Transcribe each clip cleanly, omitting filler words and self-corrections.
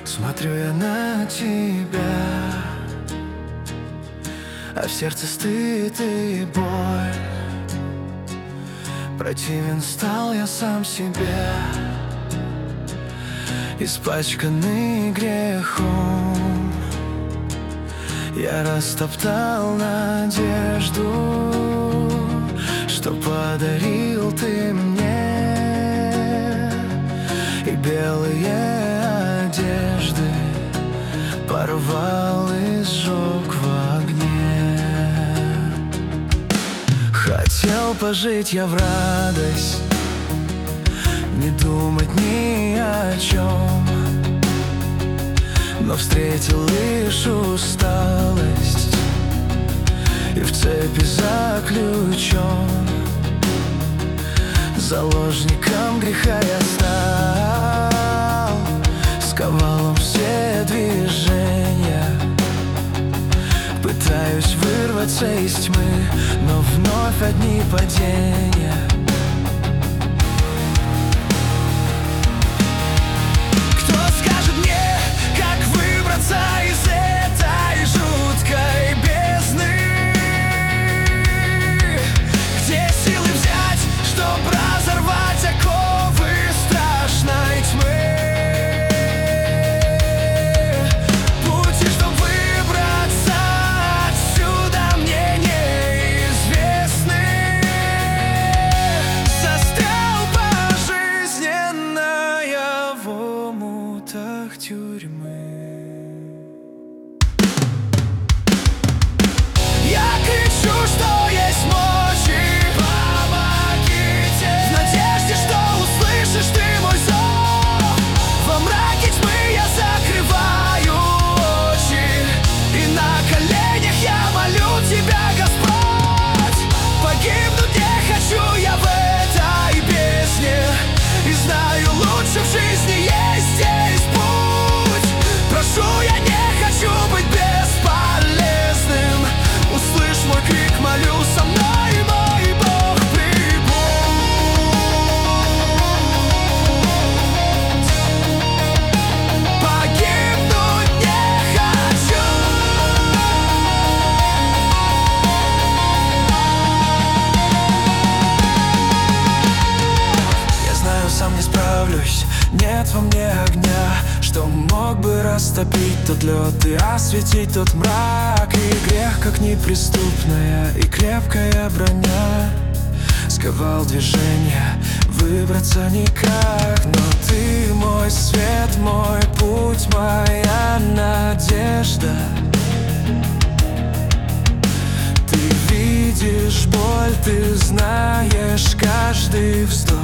Смотрю я на тебя, а в сердце стыд и боль. Противен стал я сам себе, испачканный грехом. Я растоптал надежду, что подарил ты мне, и белые одежды порвал и сжег в огне. Хотел пожить я в радость, не думать ни о чем, но встретил лишь усталость и в цепи заключен. Заложником греха я стал, сковал все движения. Пытаюсь вырваться из тьмы, но вновь одни падения. Из этой жуткой бездны, где силы взять, чтоб разорвать оковы страшной тьмы? Пути, чтоб выбраться отсюда, мне неизвестны. Застрял пожизненно я в омутах тюрьмы. Что есть мочи, помогите, в надежде, что услышишь ты мой зов. Во мраке тьмы я закрываю очи, и на коленях я молю тебя, Господь. Погибнуть не хочу я в этой бездне, и знаю, лучше в жизни есть здесь путь. Прошу, я не хочу быть бесполезным. Услышь мой крик, молю, со мной, мой Бог, прибудь. Погибнуть не хочу. Я знаю, сам не справлюсь, нет во мне огня, что мог бы растопить тот лед и осветить тот мрак. И грех, как неприступная и крепкая броня, сковал движение, выбраться никак. Но ты мой свет, мой путь, моя надежда. Ты видишь боль, ты знаешь каждый вздох.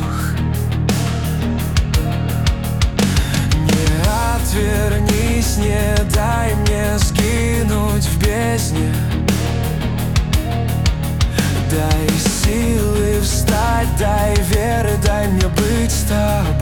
Отвернись, не дай мне сгинуть в бездне. Дай силы встать, дай веры, дай мне быть с тобой.